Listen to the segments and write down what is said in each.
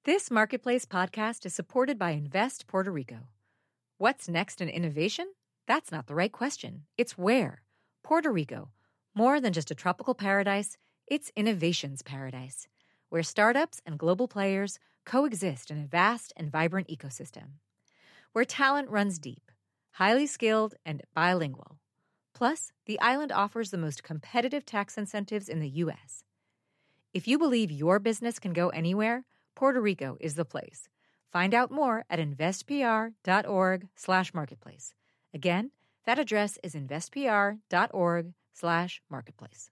This Marketplace podcast is supported by Invest Puerto Rico. What's next in innovation? That's not the right question. It's where. Puerto Rico. More than just a tropical paradise, it's innovation's paradise, where startups and global players coexist in a vast and vibrant ecosystem. Where talent runs deep, highly skilled, and bilingual. Plus, the island offers the most competitive tax incentives in the U.S. If you believe your business can go anywhere, Puerto Rico is the place. Find out more at investpr.org/marketplace. Again, that address is investpr.org/marketplace.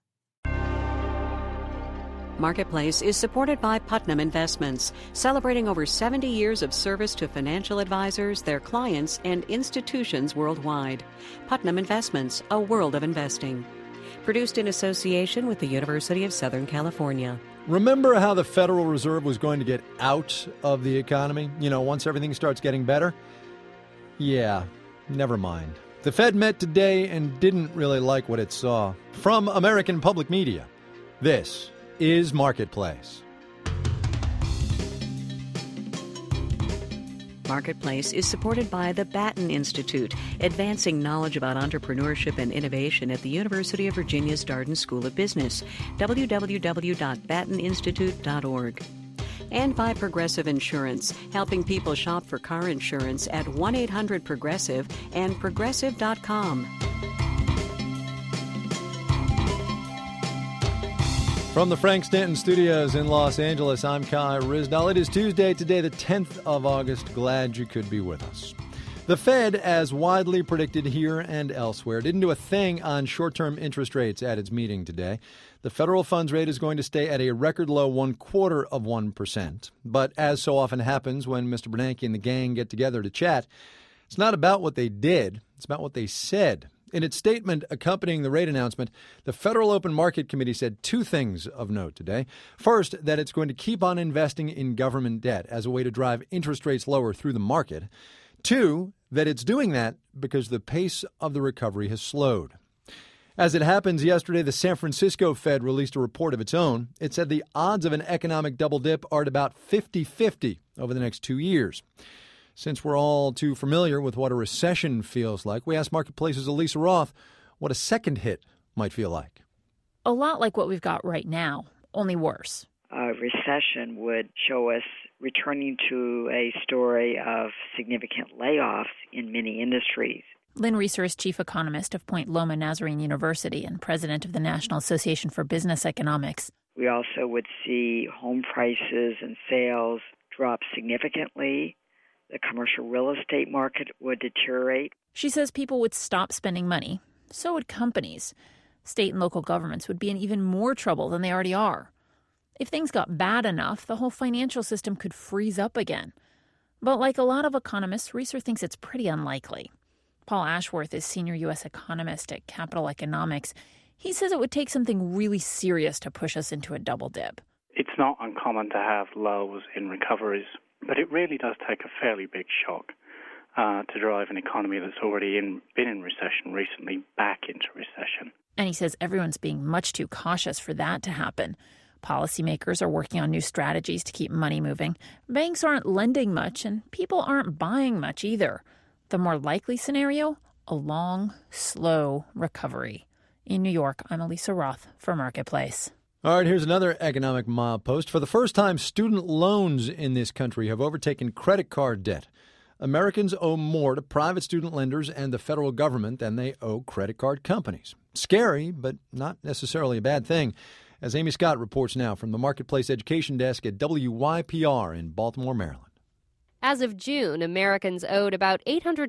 Marketplace is supported by Putnam Investments, celebrating over 70 years of service to financial advisors, their clients, and institutions worldwide. Putnam Investments, a world of investing. Produced in association with the University of Southern California. Remember how the Federal Reserve was going to get out of the economy? Once everything starts getting better? Yeah, never mind. The Fed met today and didn't really like what it saw. From American Public Media, this is Marketplace. Marketplace is supported by the Batten Institute, advancing knowledge about entrepreneurship and innovation at the University of Virginia's Darden School of Business, www.batteninstitute.org. And by Progressive Insurance, helping people shop for car insurance at 1-800-PROGRESSIVE and Progressive.com. From the Frank Stanton Studios in Los Angeles, I'm Kai Ryssdal. It is Tuesday today, the 10th of August. Glad you could be with us. The Fed, as widely predicted here and elsewhere, didn't do a thing on short-term interest rates at its meeting today. The federal funds rate is going to stay at a record low 0.25%. But as so often happens when Mr. Bernanke and the gang get together to chat, it's not about what they did, it's about what they said. In its statement accompanying the rate announcement, the Federal Open Market Committee said two things of note today. First, that it's going to keep on investing in government debt as a way to drive interest rates lower through the market. Two, that it's doing that because the pace of the recovery has slowed. As it happens, yesterday, the San Francisco Fed released a report of its own. It said the odds of an economic double dip are at about 50-50 over the next 2 years. Since we're all too familiar with what a recession feels like, we asked Marketplace's Elisa Roth what a second hit might feel like. A lot like what we've got right now, only worse. A recession would show us returning to a story of significant layoffs in many industries. Lynn Reeser is chief economist of Point Loma Nazarene University and president of the National Association for Business Economics. We also would see home prices and sales drop significantly. The commercial real estate market would deteriorate. She says people would stop spending money. So would companies. State and local governments would be in even more trouble than they already are. If things got bad enough, the whole financial system could freeze up again. But like a lot of economists, Reeser thinks it's pretty unlikely. Paul Ashworth is senior U.S. economist at Capital Economics. He says it would take something really serious to push us into a double dip. It's not uncommon to have lows in recoveries. But it really does take a fairly big shock to drive an economy that's already been in recession recently back into recession. And he says everyone's being much too cautious for that to happen. Policymakers are working on new strategies to keep money moving. Banks aren't lending much, and people aren't buying much either. The more likely scenario, a long, slow recovery. In New York, I'm Elisa Roth for Marketplace. All right, here's another economic milepost. For the first time, student loans in this country have overtaken credit card debt. Americans owe more to private student lenders and the federal government than they owe credit card companies. Scary, but not necessarily a bad thing, as Amy Scott reports now from the Marketplace Education Desk at WYPR in Baltimore, Maryland. As of June, Americans owed about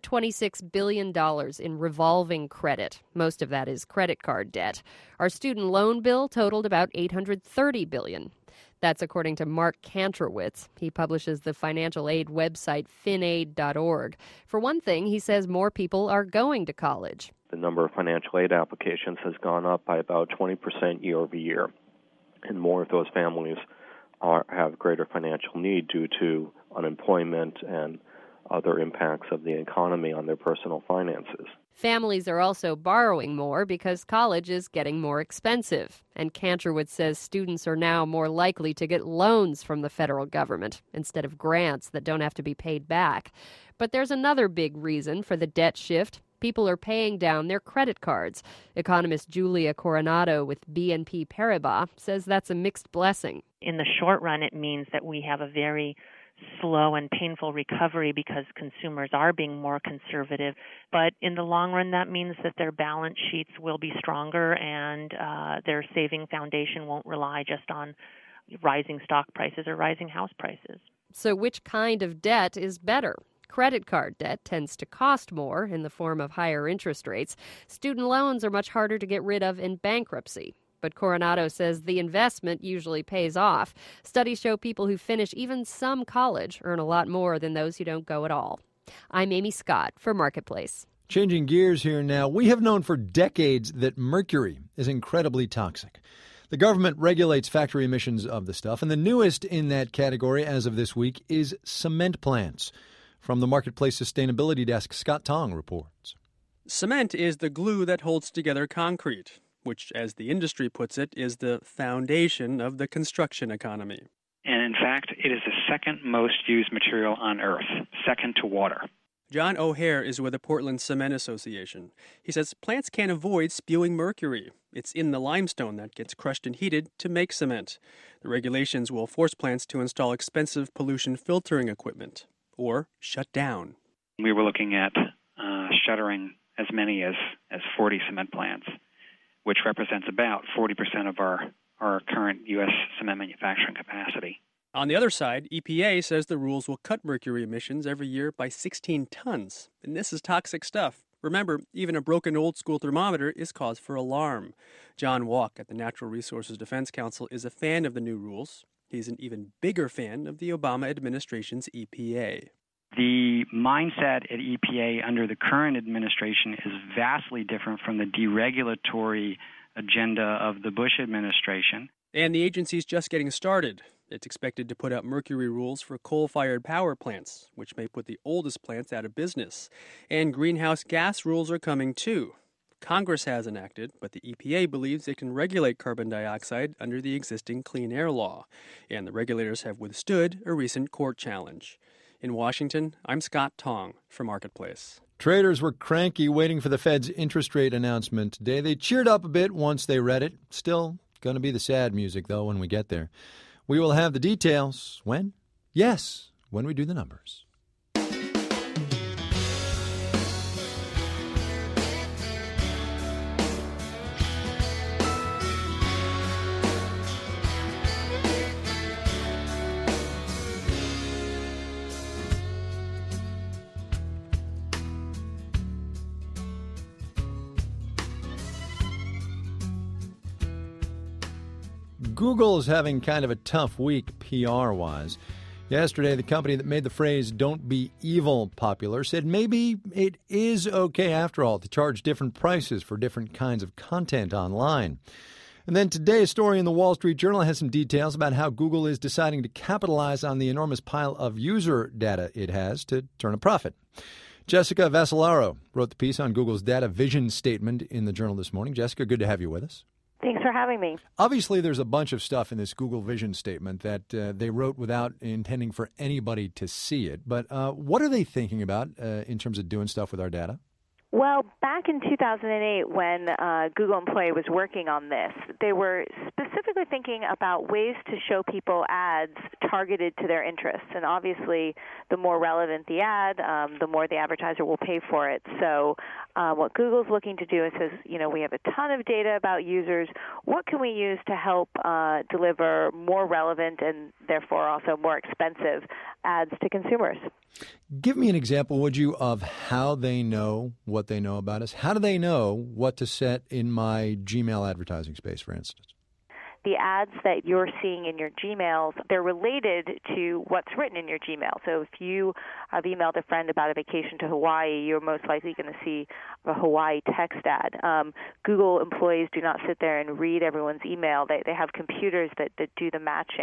$826 billion in revolving credit. Most of that is credit card debt. Our student loan bill totaled about $830 billion. That's according to Mark Kantrowitz. He publishes the financial aid website finaid.org. For one thing, he says more people are going to college. The number of financial aid applications has gone up by about 20% year over year. And more of those families have greater financial need due to unemployment and other impacts of the economy on their personal finances. Families are also borrowing more because college is getting more expensive. And Cantorwood says students are now more likely to get loans from the federal government instead of grants that don't have to be paid back. But there's another big reason for the debt shift. People are paying down their credit cards. Economist Julia Coronado with BNP Paribas says that's a mixed blessing. In the short run, it means that we have a very slow and painful recovery because consumers are being more conservative. But in the long run, that means that their balance sheets will be stronger and their saving foundation won't rely just on rising stock prices or rising house prices. So which kind of debt is better? Credit card debt tends to cost more in the form of higher interest rates. Student loans are much harder to get rid of in bankruptcy. But Coronado says the investment usually pays off. Studies show people who finish even some college earn a lot more than those who don't go at all. I'm Amy Scott for Marketplace. Changing gears here now, we have known for decades that mercury is incredibly toxic. The government regulates factory emissions of the stuff, and the newest in that category as of this week is cement plants. From the Marketplace Sustainability Desk, Scott Tong reports. Cement is the glue that holds together concrete, which, as the industry puts it, is the foundation of the construction economy. And in fact, it is the second most used material on Earth, second to water. John O'Hare is with the Portland Cement Association. He says plants can't avoid spewing mercury. It's in the limestone that gets crushed and heated to make cement. The regulations will force plants to install expensive pollution filtering equipment or shut down. We were looking at shuttering as many as 40 cement plants, which represents about 40% of our current U.S. cement manufacturing capacity. On the other side, EPA says the rules will cut mercury emissions every year by 16 tons. And this is toxic stuff. Remember, even a broken old-school thermometer is cause for alarm. John Walk at the Natural Resources Defense Council is a fan of the new rules. He's an even bigger fan of the Obama administration's EPA. The mindset at EPA under the current administration is vastly different from the deregulatory agenda of the Bush administration. And the agency's just getting started. It's expected to put out mercury rules for coal-fired power plants, which may put the oldest plants out of business. And greenhouse gas rules are coming too. Congress hasn't acted, but the EPA believes it can regulate carbon dioxide under the existing Clean Air Law. And the regulators have withstood a recent court challenge. In Washington, I'm Scott Tong for Marketplace. Traders were cranky waiting for the Fed's interest rate announcement today. They cheered up a bit once they read it. Still going to be the sad music, though, when we get there. We will have the details when? Yes, when we do the numbers. Google is having kind of a tough week PR-wise. Yesterday, the company that made the phrase "don't be evil" popular said maybe it is okay after all to charge different prices for different kinds of content online. And then today, a story in the Wall Street Journal has some details about how Google is deciding to capitalize on the enormous pile of user data it has to turn a profit. Jessica Vassalaro wrote the piece on Google's data vision statement in the Journal this morning. Jessica, good to have you with us. Thanks for having me. Obviously, there's a bunch of stuff in this Google Vision statement that they wrote without intending for anybody to see it. But what are they thinking about in terms of doing stuff with our data? Well, back in 2008, when Google Employee was working on this, they were specifically thinking about ways to show people ads targeted to their interests. And obviously, the more relevant the ad, the more the advertiser will pay for it. So what Google's looking to do is says, we have a ton of data about users. What can we use to help deliver more relevant and therefore also more expensive ads to consumers? Give me an example, would you, of how they know what they know about us? How do they know what to set in my Gmail advertising space, for instance? The ads that you're seeing in your Gmails, they're related to what's written in your Gmail. So if you have emailed a friend about a vacation to Hawaii, you're most likely going to see a Hawaii text ad. Google employees do not sit there and read everyone's email. They have computers that do the matching.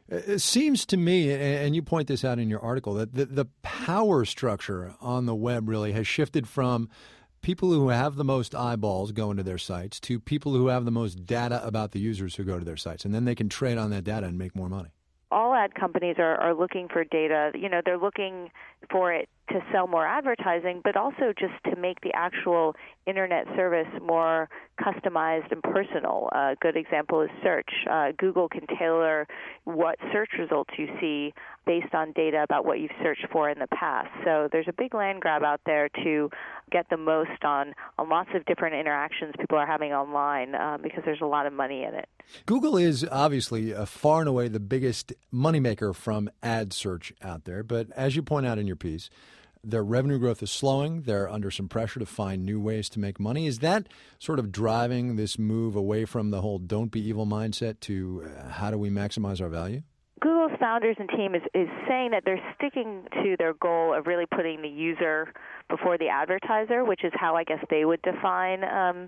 It seems to me, and you point this out in your article, that the power structure on the web really has shifted from people who have the most eyeballs going to their sites to people who have the most data about the users who go to their sites, and then they can trade on that data and make more money. All ad companies are looking for data. They're looking for it to sell more advertising, but also just to make the actual internet service more customized and personal. A good example is search. Google can tailor what search results you see based on data about what you've searched for in the past. So there's a big land grab out there to get the most on lots of different interactions people are having online because there's a lot of money in it. Google is obviously far and away the biggest moneymaker from ad search out there. But as you point out in your piece, their revenue growth is slowing. They're under some pressure to find new ways to make money. Is that sort of driving this move away from the whole don't be evil mindset to how do we maximize our value? Google's founders and team is saying that they're sticking to their goal of really putting the user before the advertiser, which is how I guess they would define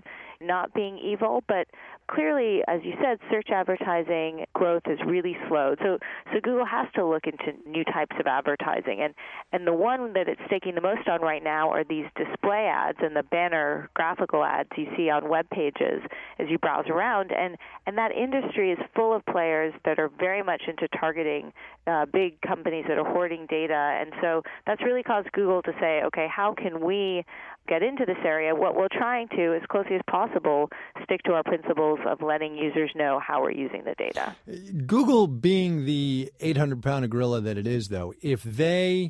not being evil. But clearly, as you said, search advertising growth is really slowed. So Google has to look into new types of advertising. And the one that it's staking the most on right now are these display ads and the banner graphical ads you see on web pages as you browse around. And that industry is full of players that are very much into targeting big companies that are hoarding data. And so that's really caused Google to say, okay, how can we get into this area? What we're trying to, as closely as possible, stick to our principles of letting users know how we're using the data. Google being the 800-pound gorilla that it is, though, if they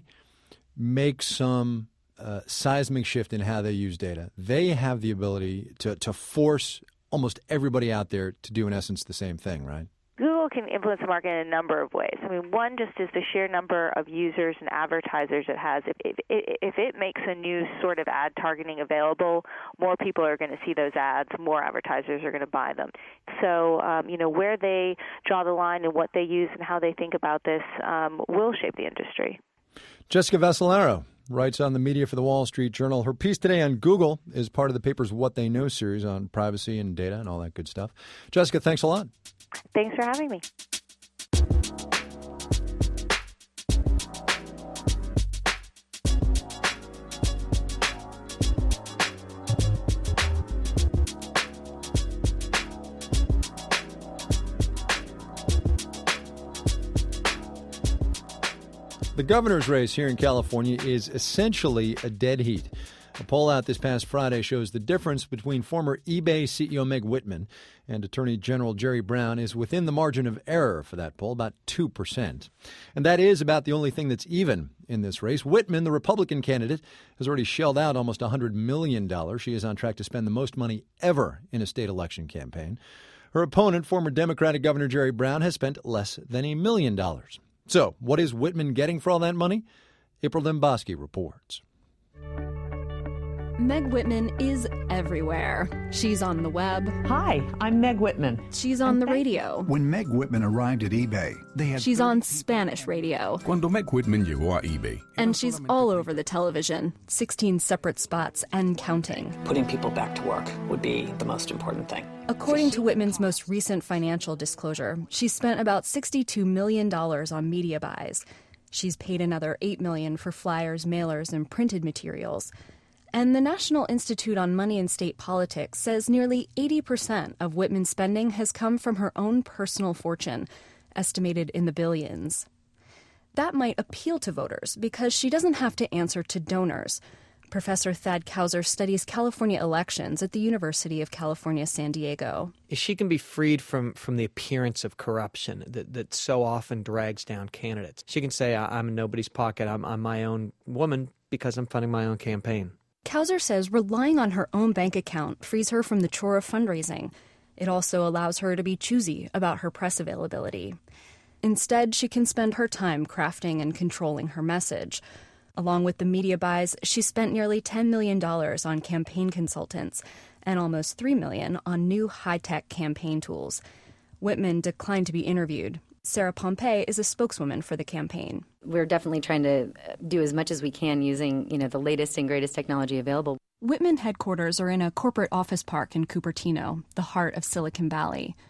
make some seismic shift in how they use data, they have the ability to force almost everybody out there to do, in essence, the same thing, right? Google can influence the market in a number of ways. I mean, one just is the sheer number of users and advertisers it has. If it makes a new sort of ad targeting available, more people are going to see those ads, more advertisers are going to buy them. So, where they draw the line and what they use and how they think about this will shape the industry. Jessica Vassalaro writes on the Media for the Wall Street Journal. Her piece today on Google is part of the paper's What They Know series on privacy and data and all that good stuff. Jessica, thanks a lot. Thanks for having me. The governor's race here in California is essentially a dead heat. A poll out this past Friday shows the difference between former eBay CEO Meg Whitman and Attorney General Jerry Brown is within the margin of error for that poll, about 2%. And that is about the only thing that's even in this race. Whitman, the Republican candidate, has already shelled out almost $100 million. She is on track to spend the most money ever in a state election campaign. Her opponent, former Democratic Governor Jerry Brown, has spent less than $1 million. So, what is Whitman getting for all that money? April Dembosky reports. Meg Whitman is everywhere. She's on the web. Hi, I'm Meg Whitman. She's on the radio. When Meg Whitman arrived at eBay, they had... She's on Spanish radio. Cuando Meg Whitman llegó a eBay. And she's all over the television, 16 separate spots and counting. Putting people back to work would be the most important thing. According to Whitman's most recent financial disclosure, she's spent about $62 million on media buys. She's paid another $8 million for flyers, mailers, and printed materials. And the National Institute on Money and State Politics says nearly 80% of Whitman's spending has come from her own personal fortune, estimated in the billions. That might appeal to voters because she doesn't have to answer to donors. Professor Thad Kauser studies California elections at the University of California, San Diego. She can be freed from the appearance of corruption that so often drags down candidates. She can say, I'm in nobody's pocket, I'm my own woman because I'm funding my own campaign. Kauser says relying on her own bank account frees her from the chore of fundraising. It also allows her to be choosy about her press availability. Instead, she can spend her time crafting and controlling her message. Along with the media buys, she spent nearly $10 million on campaign consultants and almost $3 million on new high-tech campaign tools. Whitman declined to be interviewed. Sarah Pompey is a spokeswoman for the campaign. We're definitely trying to do as much as we can using, the latest and greatest technology available. Whitman headquarters are in a corporate office park in Cupertino, the heart of Silicon Valley.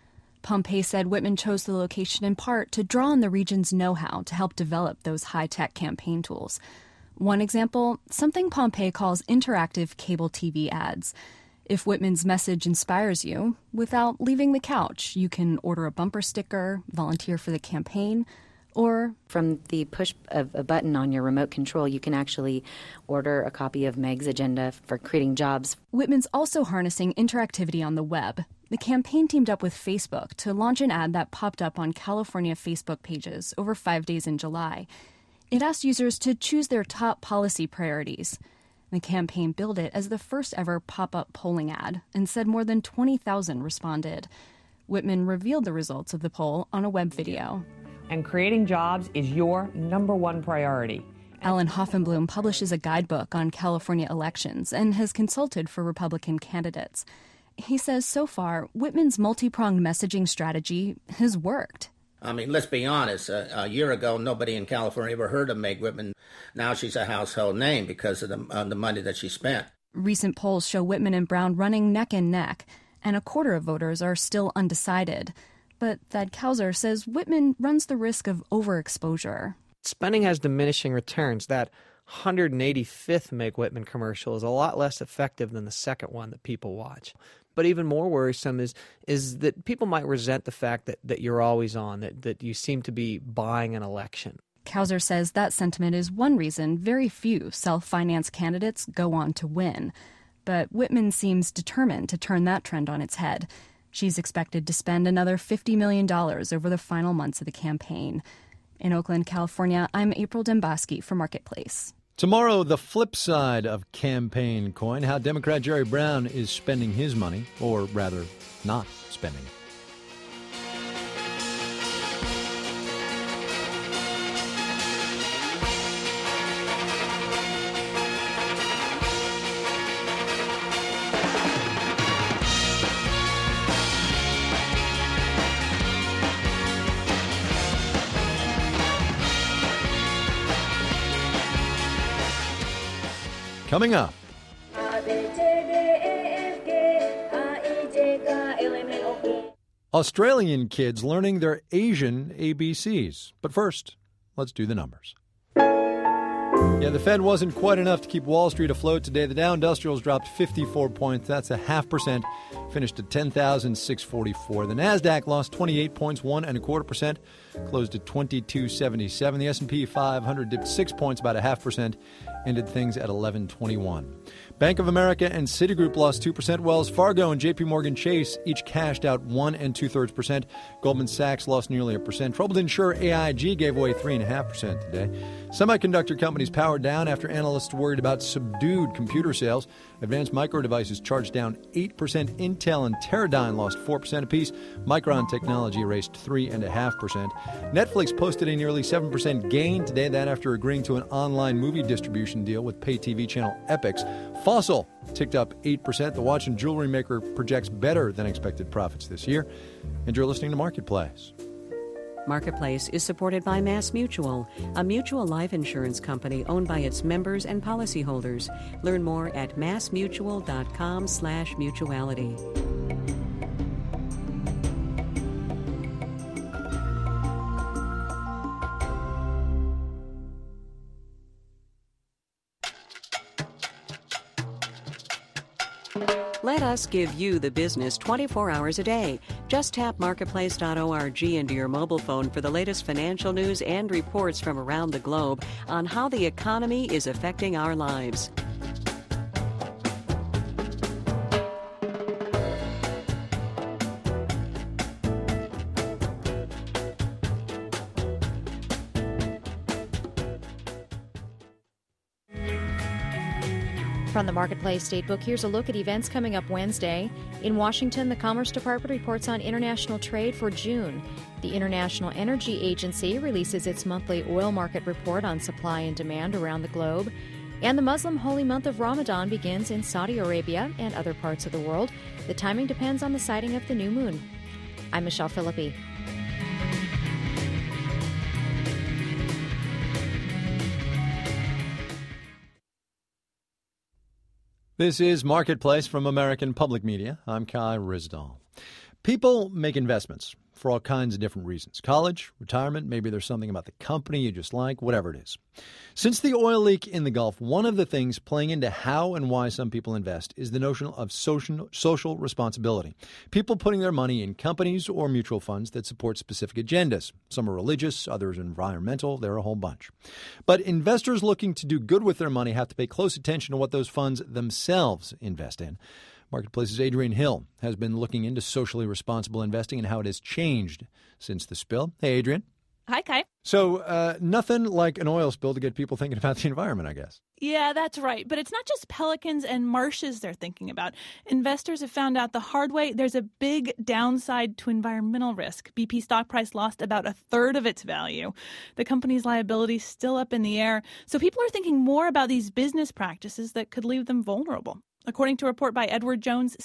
Pompey said Whitman chose the location in part to draw on the region's know-how to help develop those high-tech campaign tools. One example, something Pompey calls interactive cable TV ads. If Whitman's message inspires you, without leaving the couch, you can order a bumper sticker, volunteer for the campaign, or from the push of a button on your remote control, you can actually order a copy of Meg's agenda for creating jobs. Whitman's also harnessing interactivity on the web. The campaign teamed up with Facebook to launch an ad that popped up on California Facebook pages over 5 days in July. It asked users to choose their top policy priorities. The campaign billed it as the first ever pop-up polling ad and said more than 20,000 responded. Whitman revealed the results of the poll on a web video. And creating jobs is your number one priority. Alan Hoffenblum publishes a guidebook on California elections and has consulted for Republican candidates. He says so far, Whitman's multi-pronged messaging strategy has worked. I mean, let's be honest. A year ago, nobody in California ever heard of Meg Whitman. Now she's a household name because of the money that she spent. Recent polls show Whitman and Brown running neck and neck, and a quarter of voters are still undecided. But Thad Kauser says Whitman runs the risk of overexposure. Spending has diminishing returns. That 185th Meg Whitman commercial is a lot less effective than the second one that people watch. But even more worrisome is that people might resent the fact that you're always on, that you seem to be buying an election. Kauser says that sentiment is one reason very few self-financed candidates go on to win. But Whitman seems determined to turn that trend on its head. She's expected to spend another $50 million over the final months of the campaign. In Oakland, California, I'm April Demboski for Marketplace. Tomorrow, the flip side of campaign coin, how Democrat Jerry Brown is spending his money, or rather, not spending it. Coming up, Australian kids learning their Asian ABCs. But first, let's do the numbers. Yeah, the Fed wasn't quite enough to keep Wall Street afloat today. The Dow Industrials dropped 54 points. That's 0.5%. Finished at 10,644. The Nasdaq lost 28 points, 1.25%. Closed at 2277. The S&P 500 dipped 6 points, about 0.5%. Ended things at 1121. Bank of America and Citigroup lost 2%. Wells Fargo and J.P. Morgan Chase each cashed out 1 2/3%. Goldman Sachs lost nearly 1%. Troubled insurer AIG gave away 3.5% today. Semiconductor companies powered down after analysts worried about subdued computer sales. Advanced Micro Devices charged down 8%. Intel and Teradyne lost 4% apiece. Micron Technology erased 3.5%. Netflix posted a nearly 7% gain today, that after agreeing to an online movie distribution deal with pay TV channel Epix. Fossil ticked up 8%. The watch and jewelry maker projects better than expected profits this year. And you're listening to Marketplace. Marketplace is supported by MassMutual, a mutual life insurance company owned by its members and policyholders. Learn more at massmutual.com/mutuality. Let us give you the business 24 hours a day. Just tap marketplace.org into your mobile phone for the latest financial news and reports from around the globe on how the economy is affecting our lives. From the Marketplace Statebook, here's a look at events coming up Wednesday. In Washington, the Commerce Department reports on international trade for June. The International Energy Agency releases its monthly oil market report on supply and demand around the globe. And the Muslim holy month of Ramadan begins in Saudi Arabia and other parts of the world. The timing depends on the sighting of the new moon. I'm Michelle Philippi. This is Marketplace from American Public Media. I'm Kai Ryssdal. People make investments for all kinds of different reasons. College, retirement, maybe there's something about the company you just like, whatever it is. Since the oil leak in the Gulf, one of the things playing into how and why some people invest is the notion of social responsibility. People putting their money in companies or mutual funds that support specific agendas. Some are religious, others environmental, there are a whole bunch. But investors looking to do good with their money have to pay close attention to what those funds themselves invest in. Marketplace's Adrienne Hill has been looking into socially responsible investing and how it has changed since the spill. Hey, Adrienne. Hi, Kai. So nothing like an oil spill to get people thinking about the environment, I guess. Yeah, that's right. But it's not just pelicans and marshes they're thinking about. Investors have found out the hard way there's a big downside to environmental risk. BP stock price lost about a third of its value. The company's liability is still up in the air. So people are thinking more about these business practices that could leave them vulnerable. According to a report by Edward Jones,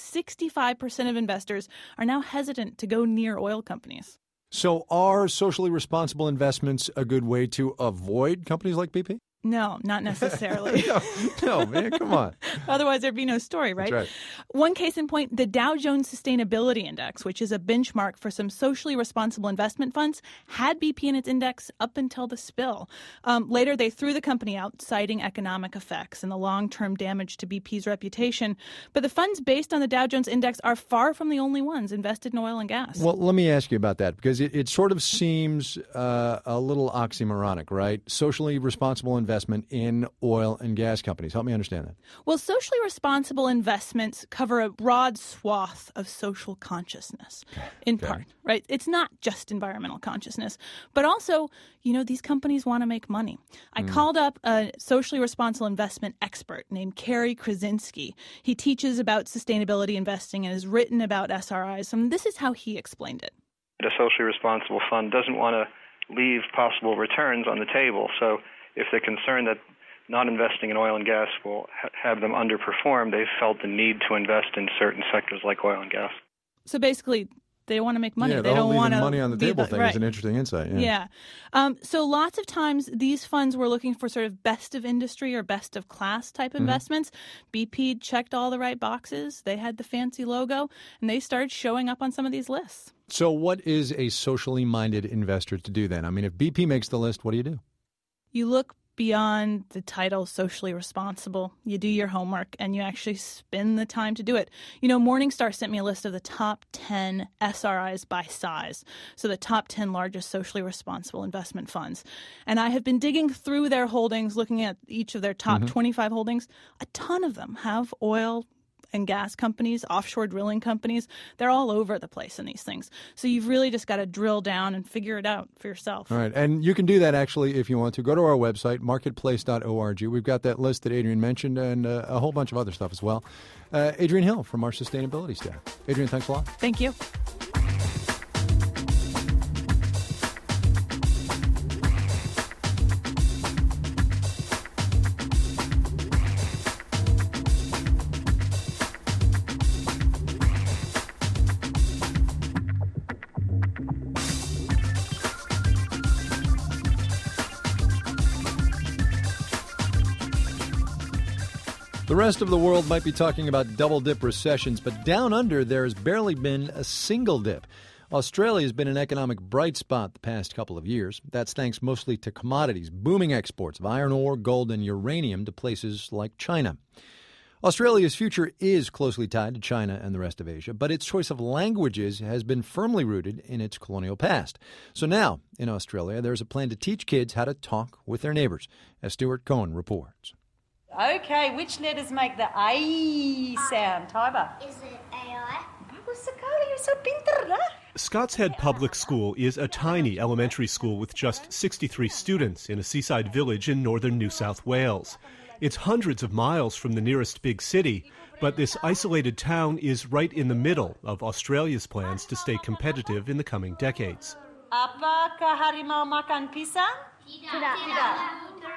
65% of investors are now hesitant to go near oil companies. So are socially responsible investments a good way to avoid companies like BP? No, not necessarily. No, man, come on. Otherwise, there'd be no story, right? That's right. One case in point, the Dow Jones Sustainability Index, which is a benchmark for some socially responsible investment funds, had BP in its index up until the spill. Later, they threw the company out, citing economic effects and the long-term damage to BP's reputation. But the funds based on the Dow Jones Index are far from the only ones invested in oil and gas. Well, let me ask you about that, because it sort of seems a little oxymoronic, right? Socially responsible investment in oil and gas companies. Help me understand that. Well, socially responsible investments cover a broad swath of social consciousness, in part, right? It's not just environmental consciousness, but also, these companies want to make money. I called up a socially responsible investment expert named Kerry Krasinski. He teaches about sustainability investing and has written about SRIs. And this is how he explained it. A socially responsible fund doesn't want to leave possible returns on the table. So if they're concerned that not investing in oil and gas will have them underperform, they've felt the need to invest in certain sectors like oil and gas. So basically, they want to make money. Yeah, they don't want to money on the table thing right. is an interesting insight. Yeah. So lots of times these funds were looking for sort of best of industry or best of class type investments. BP checked all the right boxes. They had the fancy logo, and they started showing up on some of these lists. So what is a socially minded investor to do then? I mean, if BP makes the list, what do you do? You look beyond the title socially responsible. You do your homework and you actually spend the time to do it. Morningstar sent me a list of the top 10 SRIs by size. So the top 10 largest socially responsible investment funds. And I have been digging through their holdings, looking at each of their top 25 holdings. A ton of them have oil and gas companies, offshore drilling companies. They're all over the place in these things. So you've really just got to drill down and figure it out for yourself. All right. And you can do that, actually, if you want to. Go to our website, marketplace.org. We've got that list that Adrienne mentioned and a whole bunch of other stuff as well. Adrienne Hill from our sustainability staff. Adrienne, thanks a lot. Thank you. The rest of the world might be talking about double-dip recessions, but down under there has barely been a single dip. Australia has been an economic bright spot the past couple of years. That's thanks mostly to commodities, booming exports of iron ore, gold, and uranium to places like China. Australia's future is closely tied to China and the rest of Asia, but its choice of languages has been firmly rooted in its colonial past. So now, in Australia, there's a plan to teach kids how to talk with their neighbors, as Stuart Cohen reports. Okay, which letters make the A sound, Tiber? Is it AI? You're so pinter. Scots Head Public School is a tiny elementary school with just 63 students in a seaside village in northern New South Wales. It's hundreds of miles from the nearest big city, but this isolated town is right in the middle of Australia's plans to stay competitive in the coming decades. Apa ka harimau makan pisang? Tidak.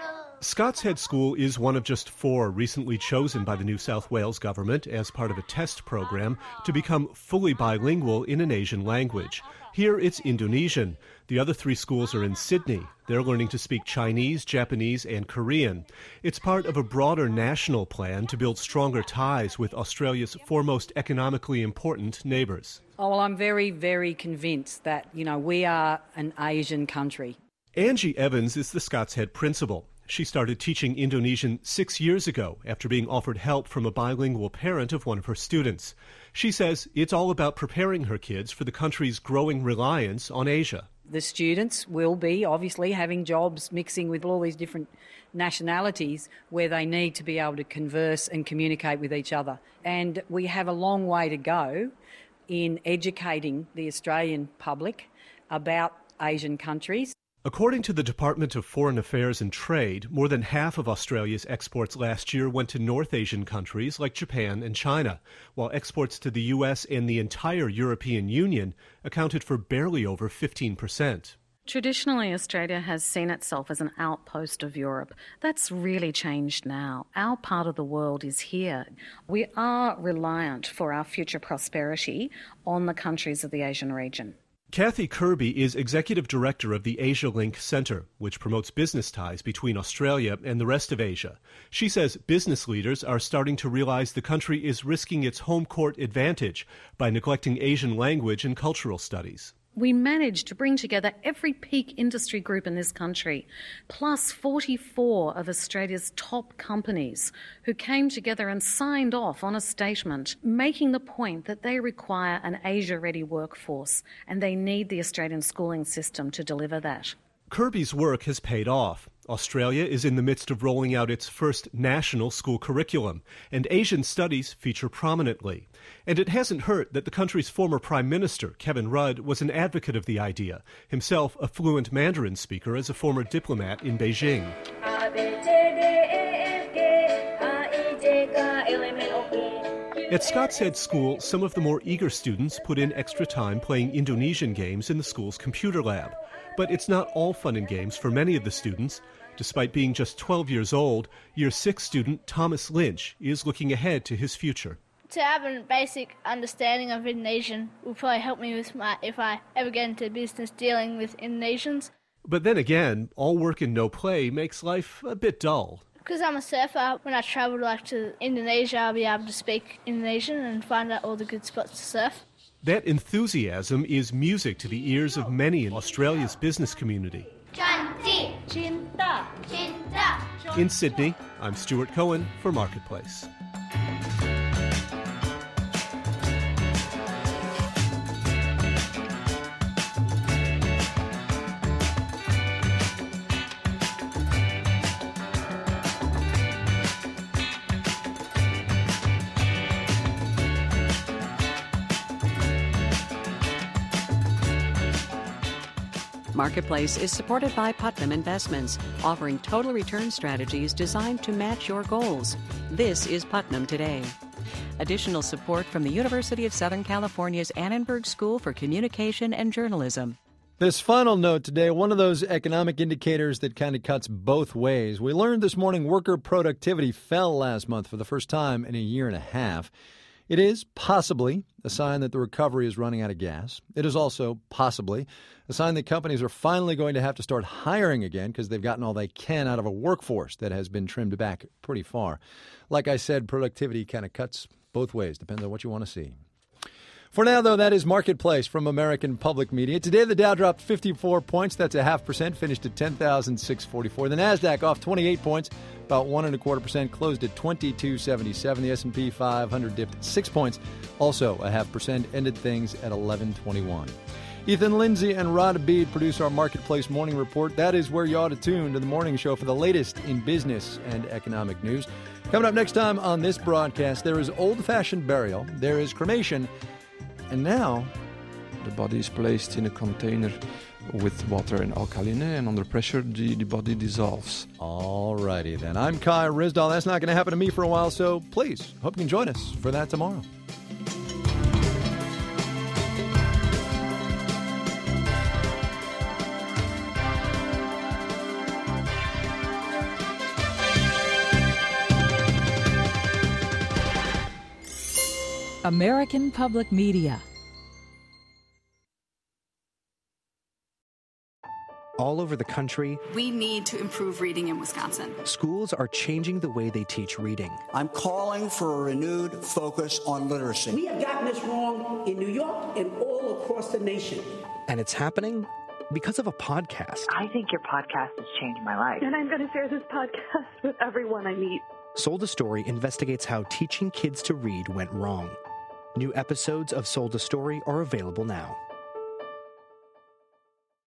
Scots Head School is one of just 4 recently chosen by the New South Wales government as part of a test program to become fully bilingual in an Asian language. Here it's Indonesian. The other 3 schools are in Sydney. They're learning to speak Chinese, Japanese, and Korean. It's part of a broader national plan to build stronger ties with Australia's foremost economically important neighbours. Oh, well, I'm very, very convinced that, we are an Asian country. Angie Evans is the Scots Head principal. She started teaching Indonesian 6 years ago after being offered help from a bilingual parent of one of her students. She says it's all about preparing her kids for the country's growing reliance on Asia. The students will be obviously having jobs mixing with all these different nationalities where they need to be able to converse and communicate with each other. And we have a long way to go in educating the Australian public about Asian countries. According to the Department of Foreign Affairs and Trade, more than half of Australia's exports last year went to North Asian countries like Japan and China, while exports to the U.S. and the entire European Union accounted for barely over 15%. Traditionally, Australia has seen itself as an outpost of Europe. That's really changed now. Our part of the world is here. We are reliant for our future prosperity on the countries of the Asian region. Kathy Kirby is executive director of the Asia Link Centre, which promotes business ties between Australia and the rest of Asia. She says business leaders are starting to realize the country is risking its home court advantage by neglecting Asian language and cultural studies. We managed to bring together every peak industry group in this country, plus 44 of Australia's top companies who came together and signed off on a statement making the point that they require an Asia-ready workforce and they need the Australian schooling system to deliver that. Kirby's work has paid off. Australia is in the midst of rolling out its first national school curriculum, and Asian studies feature prominently. And it hasn't hurt that the country's former Prime Minister, Kevin Rudd, was an advocate of the idea, himself a fluent Mandarin speaker as a former diplomat in Beijing. At Scots Head School, some of the more eager students put in extra time playing Indonesian games in the school's computer lab. But it's not all fun and games for many of the students. Despite being just 12 years old, Year 6 student Thomas Lynch is looking ahead to his future. To have a basic understanding of Indonesian will probably help me with if I ever get into business dealing with Indonesians. But then again, all work and no play makes life a bit dull. Because I'm a surfer, when I travel to Indonesia, I'll be able to speak Indonesian and find out all the good spots to surf. That enthusiasm is music to the ears of many in Australia's business community. In Sydney, I'm Stuart Cohen for Marketplace. Marketplace is supported by Putnam Investments, offering total return strategies designed to match your goals. This is Putnam Today. Additional support from the University of Southern California's Annenberg School for Communication and Journalism. This final note today, one of those economic indicators that kind of cuts both ways. We learned this morning worker productivity fell last month for the first time in a year and a half. It is possibly a sign that the recovery is running out of gas. It is also possibly a sign that companies are finally going to have to start hiring again because they've gotten all they can out of a workforce that has been trimmed back pretty far. Like I said, productivity kind of cuts both ways. Depends on what you want to see. For now, though, that is Marketplace from American Public Media. Today, the Dow dropped 54 points. That's 0.5%, finished at 10,644. The NASDAQ off 28 points, about 1.25%, closed at 2277. The S&P 500 dipped 6 points, also 0.5%, ended things at 1121. Ethan Lindsay and Rod Bede produce our Marketplace Morning Report. That is where you ought to tune to the morning show for the latest in business and economic news. Coming up next time on this broadcast, there is old-fashioned burial, there is cremation, and now the body is placed in a container with water and alkaline, and under pressure the body dissolves. All righty then. I'm Kai Ryssdal. That's not going to happen to me for a while, so please, hope you can join us for that tomorrow. American Public Media. All over the country, we need to improve reading in Wisconsin. Schools are changing the way they teach reading. I'm calling for a renewed focus on literacy. We have gotten this wrong in New York and all across the nation. And it's happening because of a podcast. I think your podcast has changed my life. And I'm going to share this podcast with everyone I meet. Sold a Story investigates how teaching kids to read went wrong. New episodes of Sold a Story are available now.